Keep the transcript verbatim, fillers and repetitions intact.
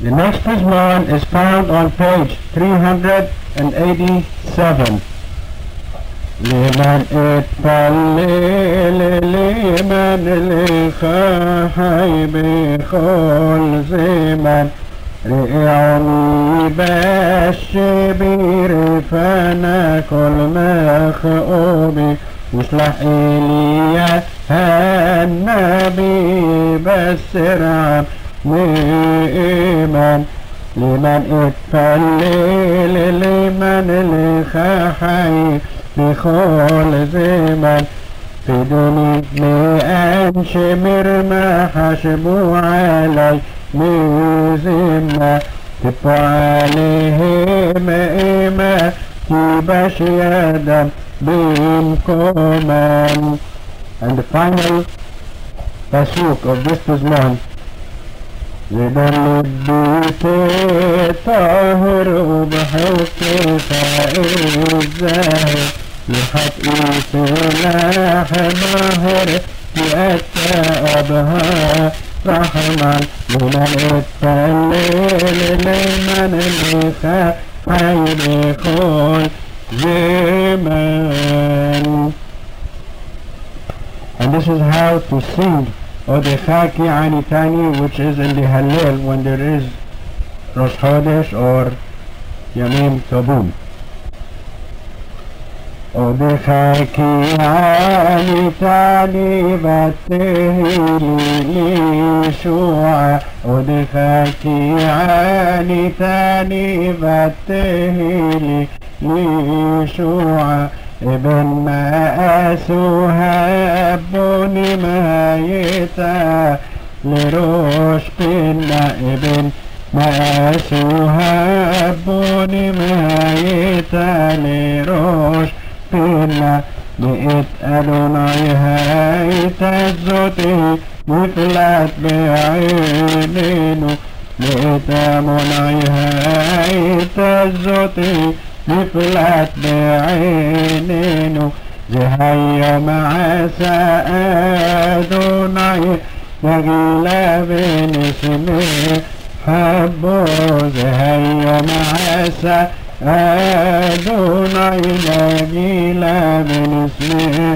The next pizmon is found on page three hundred eighty-seven. لمن اتفلل لمن الخحي بخل زمن رئعني بالشبير فانا كل مخؤوبي واشلح إليا النبي بسرعا نئما لمن اتفلل لمن الخحي بخول زمن في دوني مئن شمر ما حشبوا علي مزمة تبقى عليهم إما تباش يدم بمكمان. And the final pasuk of this pizmon: لدل البيت طاهر وبحوك فائزاه يحقي سلاح ماهر يأتى أبها رحمن لمن اتفلل لمن الخحي بخول زمن. And this is how to sing Odechaki Anitani, which is in the Hallel when there is Rosh Chodesh or Yamim Tovim. Odechaki Anitani Vatehili Lishua Odechaki Anitani Vatehili Lishua ابن ما أسوها بني ما يتا لروش بنا ابن ما أسوها بني ما يتا لروش بنا لقيت أدونايها يتزوتي مثلت بعينينو لقيت أدونايها يتزوتي نفلت بعينينو زهيا مع سأدوناي يغلى بن اسمه حبو زهيا مع سأدوناي يغلى بن اسمه